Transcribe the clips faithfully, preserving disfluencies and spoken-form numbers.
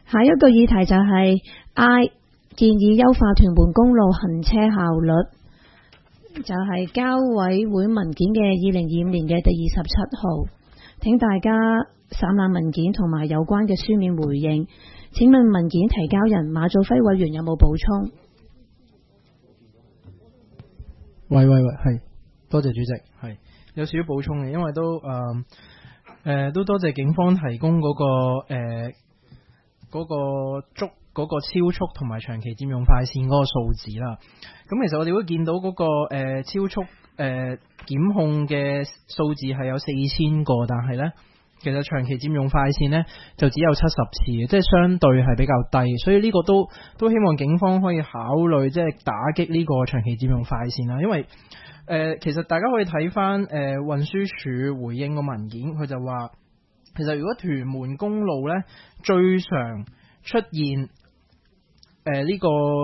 下一個議題就係 I 建議優化屯門公路行車效率，就係、是、交委會文件嘅二零二五年嘅第二十七號，請大家省覽文件同埋有關嘅書面回應。請問文件提交人馬祖輝委員有冇補充？ 喂喂喂，係多謝主席，係有少少補充嘅，因為都誒誒、呃呃、都多謝警方提供嗰、那個誒。呃嗰、那個捉嗰、那個超速同埋長期佔用快線嗰個數字啦，咁其實我哋會見到嗰、那個、呃、超速誒、呃、檢控嘅數字係有四千個，但係呢，其實長期佔用快線呢就只有七十次，即係相對係比較低，所以呢個都都希望警方可以考慮即係打擊呢個長期佔用快線啦，因為誒、呃、其實大家可以睇翻誒運輸署回應個文件，佢就話。其實如果屯門公路咧最常出現誒呢、呃這個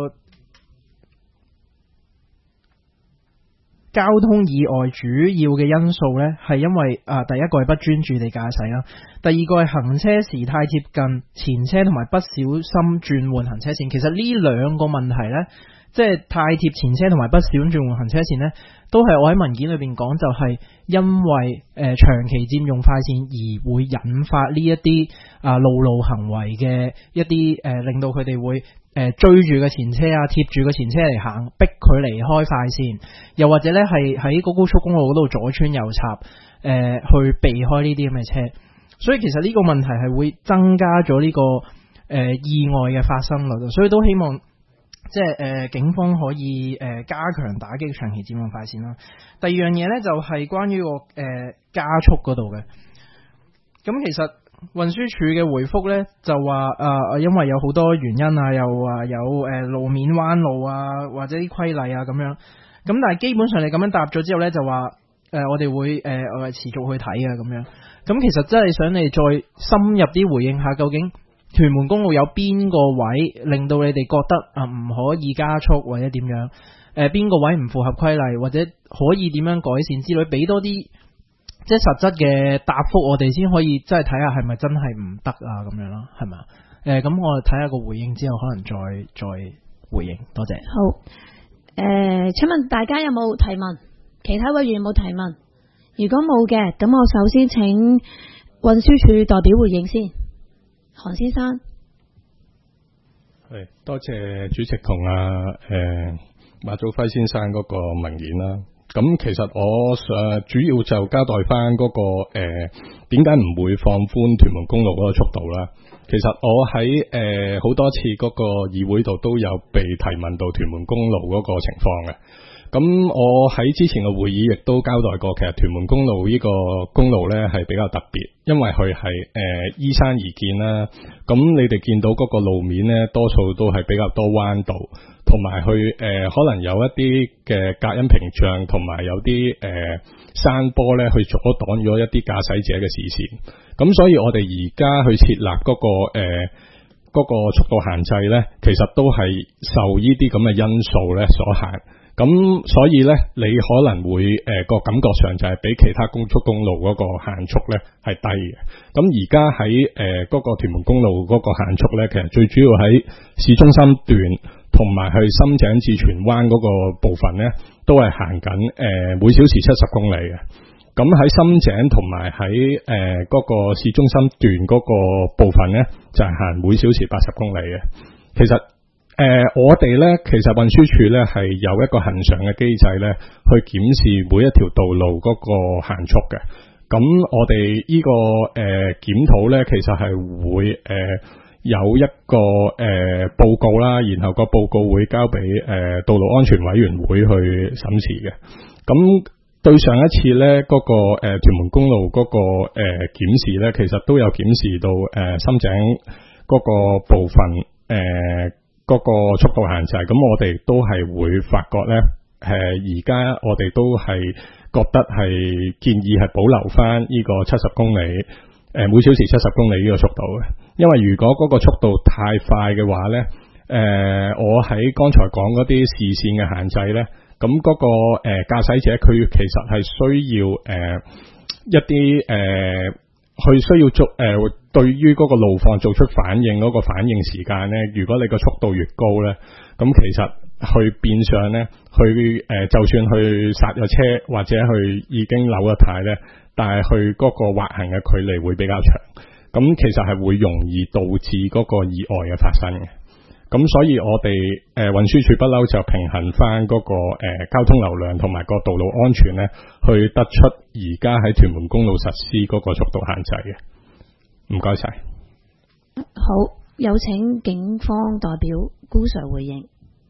交通意外主要嘅因素咧，係因為啊、呃、第一個係不專注地駕駛啦，第二個係行車時太貼近前車同埋不小心轉換行車線。其實呢兩個問題咧，即係太貼前車同埋不小心轉換行車線咧，都係我喺文件裏邊講，就係因為誒、呃、長期佔用快線而會引發呢一啲啊路怒行為嘅一啲誒、呃，令到佢哋會誒、呃、追住個前車啊，貼住個前車嚟行，逼佢離開快線，又或者咧係喺嗰高速公路嗰度左穿右插誒、呃，去避開呢啲咁嘅車。所以其實呢個問題係會增加咗呢、這個誒、呃、意外嘅發生率，所以都希望。即係誒、呃，警方可以誒、呃、加強打擊長期佔用快線啦。第二樣嘢咧就係、是、關於個誒、呃、加速嗰度嘅。咁其實運輸署嘅回覆咧就話誒、呃，因為有好多原因啊，又話有誒、呃、路面彎路啊，或者啲規例啊咁樣。咁但係基本上你咁樣答咗之後咧，就話誒、呃、我哋會誒我、呃、持續去睇啊咁樣。咁其實真係想你再深入啲回應下，究竟屯門公路有邊個位令到你哋覺得啊唔可以加速或者點樣？誒邊個位唔符合規例或者可以點樣改善之類，俾多啲即係實質嘅答覆，我哋先可以即係睇下係咪真係唔得啊咁樣咯，係咪啊？誒咁我睇下個回應之後，可能再再回應。多謝。 好。誒、呃，請問大家有冇提問？其他委員有冇提問？如果冇嘅，咁我首先請運輸署代表回應先。韓先生， 係多謝主席同阿誒馬祖輝先生嗰個文件啦。咁其實我誒主要就交代翻嗰、那個誒點解唔會放寬屯門公路嗰個速度啦。其實我喺誒好多次嗰個議會度都有被提問到屯門公路嗰個情況嘅。咁我喺之前嘅會議亦都交代過，其實屯門公路呢個公路呢係比較特別，因為佢係誒依山而建啦。咁你哋見到嗰個路面呢，多數都係比較多彎道，同埋佢誒可能有一啲嘅隔音屏障，同埋有啲誒、呃、山坡呢去阻擋咗一啲駕駛者嘅視線。咁所以我哋而家去設立嗰、嗰個誒嗰、呃嗰個速度限制呢，其實都係受呢啲咁嘅因素呢所限。咁所以咧，你可能會誒個、呃、感覺上就係比其他高速公路嗰個限速咧係低嘅。咁而家喺誒嗰個屯門公路嗰個限速咧，其實最主要喺市中心段同埋去深井至荃灣嗰個部分咧，都係行緊誒、呃、每小時七十公里嘅。咁喺深井同埋喺誒嗰個市中心段嗰個部分咧，就係、是、行每小時八十公里嘅。其實誒、呃，我哋咧，其實運輸署咧係有一個恆常嘅機制咧，去檢視每一條道路嗰個限速嘅。咁我哋呢、這個誒檢討咧，其實係會誒、呃、有一個誒、呃、報告啦，然後個報告會交俾誒、呃、道路安全委員會去審視嘅。咁對上一次咧，嗰、那個誒、呃、屯門公路嗰、那個誒、呃、檢視咧，其實都有檢視到誒、呃、深井嗰個部分誒。呃嗰個速度限制，咁我哋都係會發覺咧，誒而家我哋都係覺得係建議係保留翻呢個七十公里，誒、呃、每小時七十公里呢個速度嘅，因為如果嗰個速度太快嘅話咧，誒、呃、我喺剛才講嗰啲視線嘅限制咧，咁嗰、那個誒駕駛者佢其實係需要誒、呃、一啲誒。呃佢需要做誒、呃，對於嗰個路況做出反應嗰個反應時間咧，如果你個速度越高咧，咁其實佢變相咧，佢誒、呃、就算去剎咗車或者佢已經扭咗軚咧，但係佢嗰個滑行嘅距離會比較長，咁其實係會容易導致嗰個意外嘅發生嘅。咁所以我哋誒運輸署不嬲就平衡翻嗰、那個誒、呃、交通流量同埋個道路安全咧，去得出而家喺屯門公路實施嗰個速度限制嘅。唔該晒。 好，有請警方代表顧 Sir 回應。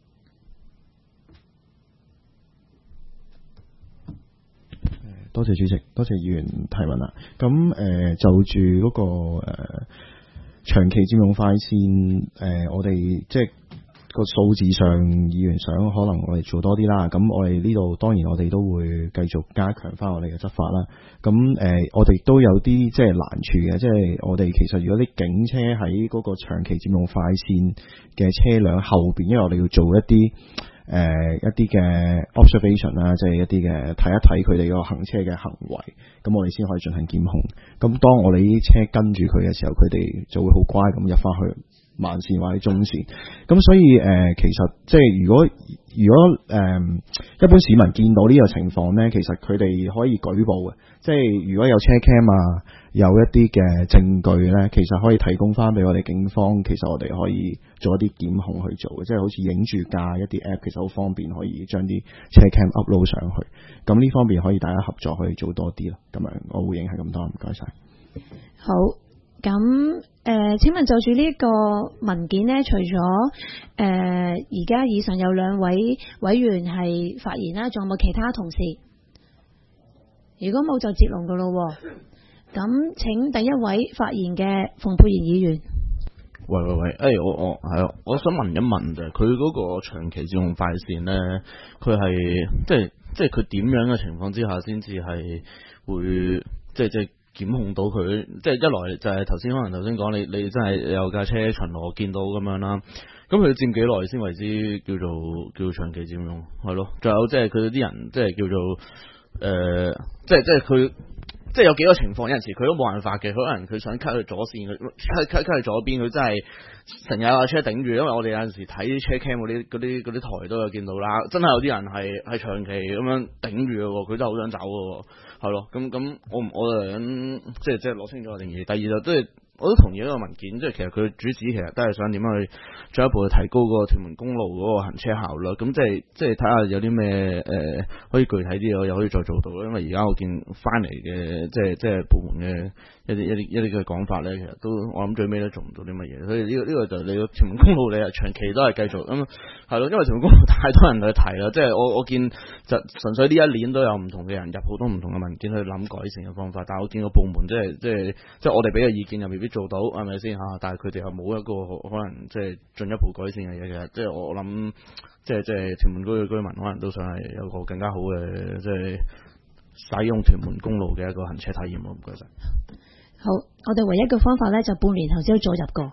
多謝主席，多謝議員提問啦。咁誒、呃、就住嗰、那個誒。呃長期佔用快線，誒、呃，我哋即係個數字上，議員想可能我哋做多啲啦。咁我哋呢度當然我哋都會繼續加強翻我哋嘅執法啦。咁誒、呃，我哋都有啲即係難處嘅，即係我哋其實如果啲警車喺嗰個長期佔用快線嘅車輛後邊，因為我哋要做一啲。誒、呃、一啲嘅 observation 啦，即係一啲嘅睇一睇佢哋個行車嘅行為，咁我哋先可以進行檢控。咁當我哋啲車跟住佢嘅時候，佢哋就會好乖咁入翻去慢線或者中線。咁所以誒、呃，其實即係如果如果誒、呃、一般市民見到呢個情況呢，其實佢哋可以舉報嘅。即係如果有車 cam 啊，有一啲嘅證據呢，其實可以提供翻俾我哋警方。其實我哋可以做一啲檢控去做嘅，即係好似影住架一啲 app，其實好方便，可以將啲車 cam upload 上去。咁呢方面可以大家合作，可以做多啲咯。咁樣我回應係咁多，唔該晒。 好，咁誒、呃，請問就住呢個文件呢，除咗誒而家以上有兩位委員係發言啦，仲有冇其他同事？如果冇就接龍噶咯。咁請第一位發言嘅馮沛然議員。 喂喂喂，誒、欸、我我係啊，我想問一問就係佢嗰個長期佔用快線咧，佢係即係即係佢點樣嘅情況之下先至係會即係即係檢控到佢？即係一來就係頭先可能頭先講你你真係有架車巡邏見到咁樣啦，咁佢佔幾耐先為之叫做叫做長期佔用？係咯，仲有即係佢啲人即係叫做誒、呃，即係即係佢。即係有幾個情況，有陣時佢都冇辦法嘅，佢可能佢想 cut 去左線，佢 cut cut cut 去左邊，佢真係成日有車頂住。因為我哋有陣時睇啲車 cam 嗰啲嗰啲嗰啲台都有見到啦，真係有啲人係係長期咁樣頂住嘅喎，佢真係好想走嘅喎，係咯，咁咁我我就想即係即係攞清楚個定義。第二就即係我都同意呢個文件，即係其實佢主旨其實都係想點樣去進一步去提高個屯門公路嗰個行車效率。咁即係即係睇下有啲咩誒可以具體啲，我又可以再做到。因為而家我見翻嚟嘅即係即係部門嘅一啲一啲一啲嘅講法咧，其實都我諗最尾都做唔到啲乜嘢。所以呢個呢個就你個屯門公路你係長期都係繼續咁係咯，因為屯門公路太多人去提啦。即係我我見就純粹呢一年都有唔同嘅人入好多唔同嘅文件去諗改善嘅方法，但係我見個部門即係即係即係我哋俾嘅意見又未必做到，係咪先嚇？但係佢哋又冇一個可能即係進一步改善嘅嘢嘅。即係我諗，即係即係屯門區嘅居民可能都想係有個更加好嘅即係使用屯門公路嘅一個行車體驗咯。唔該晒。 好，我哋唯一嘅方法咧就半年後先再入過，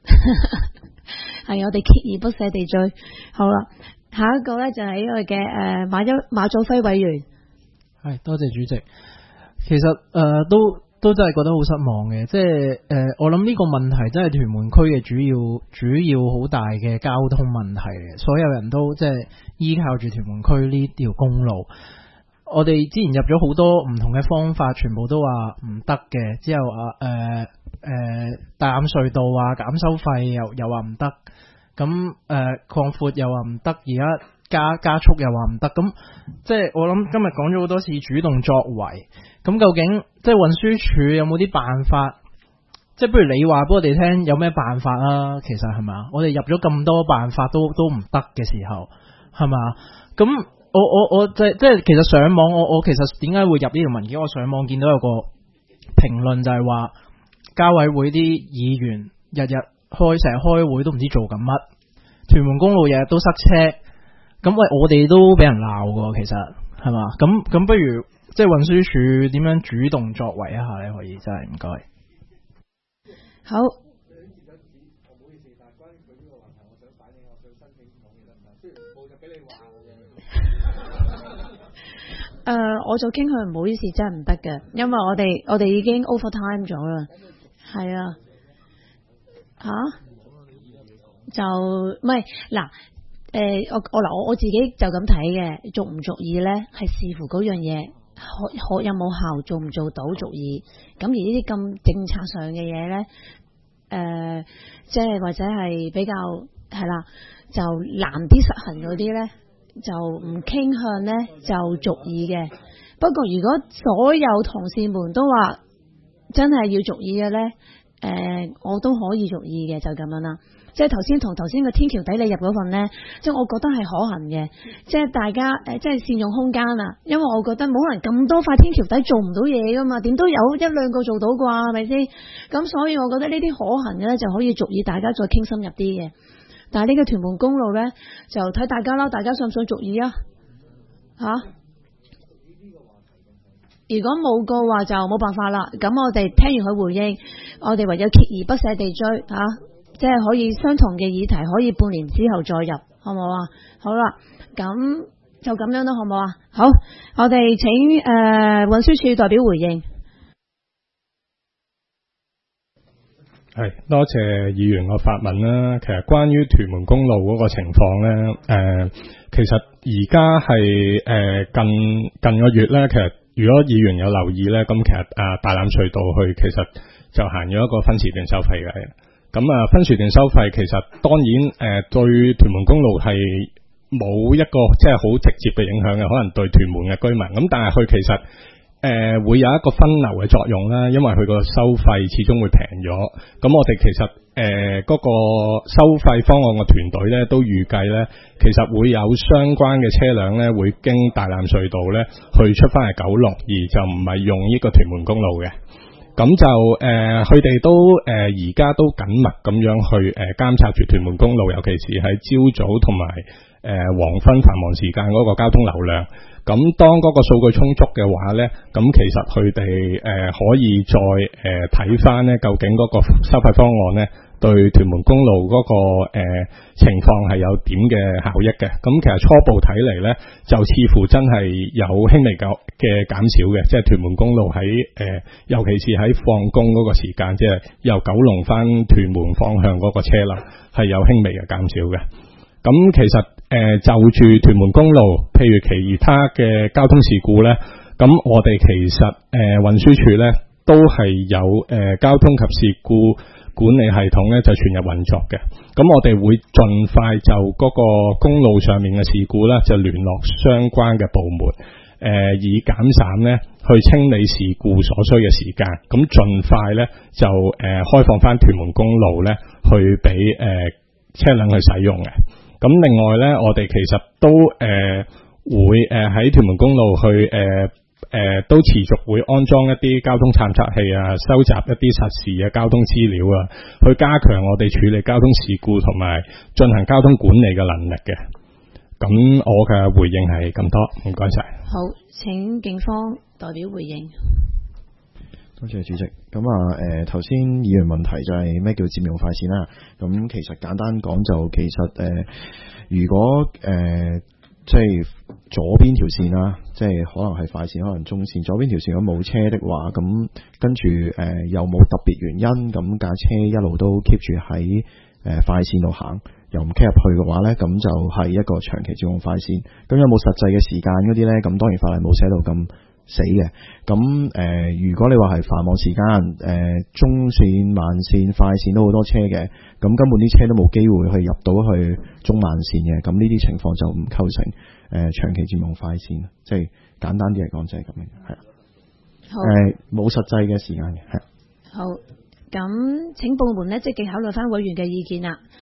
係我哋鍥而不捨地追。好啦，下一個咧就係呢個嘅誒馬優馬祖輝委員。 係，多謝主席。其實誒、呃、都。都真係覺得好失望嘅，即係誒、呃，我諗呢個問題真係屯門區嘅主要主要好大嘅交通問題嘅，所有人都即係依靠住屯門區呢條公路。我哋之前入咗好多唔同嘅方法，全部都話唔得嘅，之後啊誒誒大欖隧道啊減收費又又話唔得，咁誒擴闊又話唔得，而家加加速又話唔得，咁即係我諗今日講咗好多次主動作為。咁究竟即係運輸署有冇啲辦法？即係不如你話俾我哋聽有咩辦法啊？其實係咪？我哋入咗咁多辦法都都唔得嘅時候，係咪？咁我我我即係即係其實上網我我其實點解會入呢條文件？我上網見到有個評論就係話，交委會啲議員日日開成日開會都唔知做緊乜，屯門公路日日都塞車。咁喂，我哋都俾人鬧㗎，其實係嘛？咁咁不如？即係運輸署點樣主動作為一下咧？可以真係唔該。 好， 好意思，但係關於佢呢個話題，我想反映我想申請講嘢得唔得？雖然冇就俾你話我嘅。 誒、呃，我就傾向唔好意思，真係唔得嘅，因為我哋我哋已經 over time 咗啦。係啊，吓、啊、就唔係嗱，誒我我嗱我我自己就咁睇嘅，續唔續意咧係視乎嗰樣嘢可可有冇效，做唔做到續意。咁而呢啲咁政策上嘅嘢咧，誒、呃、即係或者係比較係啦，就難啲實行嗰啲咧。就唔傾向呢，就續意嘅。不過如果所有同事們都話真係要續意嘅呢，誒、呃，我都可以續意嘅，就咁樣啦。即係頭先同頭先個天橋底你入嗰份呢，即係我覺得係可行嘅。即係大家誒，即係善用空間啊。因為我覺得冇可能咁多塊天橋底做唔到嘢噶嘛，點都有一兩個做到啩，係咪先？咁所以我覺得呢啲可行嘅呢，就可以續意，大家再傾深入啲嘅。但係呢個屯門公路呢，就睇大家啦，大家想唔想續意啊？吓、啊？如果冇個話就冇辦法啦。咁我哋聽完佢回應，我哋唯有鍥而不捨地追吓、啊，即係可以相同嘅議題，可以半年之後再入，好唔好啊？好啦，咁就咁樣啦，好唔好啊？好，我哋請誒、呃、運輸署代表回應。 係，多謝議員個發問啦。其實關於屯門公路嗰個情況咧，誒、呃，其實而家係誒近近個月咧，其實如果議員有留意咧，咁其實啊大欖隧道去其實就行咗一個分時段收費嘅。咁啊分時段收費其實當然誒、呃、對屯門公路係冇一個即係好直接嘅影響嘅，可能對屯門嘅居民。咁但係佢其實誒、呃，會有一個分流嘅作用啦，因為佢個收費始終會平咗。咁我哋其實誒嗰、呃那個收費方案嘅團隊咧，都預計咧，其實會有相關嘅車輛咧，會經大欖隧道咧去出翻嚟九龍，而就唔係用呢個屯門公路嘅。咁就誒，佢、呃、哋都誒而家都緊密咁樣去誒監察住屯門公路，尤其是喺朝早同埋誒黃昏繁忙時間嗰個交通流量。咁當嗰個數據充足嘅話咧，咁其實佢哋誒可以再誒睇翻咧，究竟嗰個收費方案咧對屯門公路嗰、那個誒、呃、情況係有點嘅效益嘅。咁其實初步睇嚟咧，就似乎真係有輕微嘅嘅減少嘅，即係屯門公路喺誒、呃，尤其是喺放工嗰個時間，即係由九龍翻屯門方向嗰個車流係有輕微嘅減少嘅。咁其實誒、呃、就住屯門公路，譬如其他嘅交通事故咧，咁我哋其實誒、呃、運輸署咧都係有誒、呃、交通及事故管理系統咧就全日運作嘅。咁我哋會盡快就嗰個公路上面嘅事故咧就聯絡相關嘅部門，誒、呃、以減省咧去清理事故所需嘅時間。咁盡快咧就誒、呃、開放翻屯門公路咧去俾誒、呃、車輛去使用嘅。咁另外咧，我哋其實都誒、呃、會誒喺屯門公路去誒誒、呃呃、都持續會安裝一啲交通探測器啊，收集一啲實時嘅交通資料啊，去加強我哋處理交通事故同埋進行交通管理嘅能力嘅。咁我嘅回應係咁多，唔該晒。 好，請警方代表回應。 多謝主席。咁啊，誒頭先議員問題就係咩叫佔用快線啦。咁其實簡單講就其實誒、呃，如果誒、呃、即係左邊條線啦，即係可能係快線，可能中線，左邊條線如果冇車的話，咁跟住誒、呃、又冇特別原因，咁架車一路都 keep 住喺誒快線度行，又唔 keep 入去嘅話咧，咁就係一個長期佔用快線。咁有冇實際嘅時間嗰啲咧？咁當然法例冇寫到咁死嘅。咁誒、呃，如果你話係繁忙時間，誒、呃、中線、慢線、快線都好多車嘅，咁根本啲車都冇機會去入到去中慢線嘅，咁呢啲情況就唔構成誒、呃、長期佔用快線，即係簡單啲嚟講就係咁樣，係啦。誒冇、呃、實際嘅時間嘅，係。 好，咁請部門咧積極考慮翻委員嘅意見啦。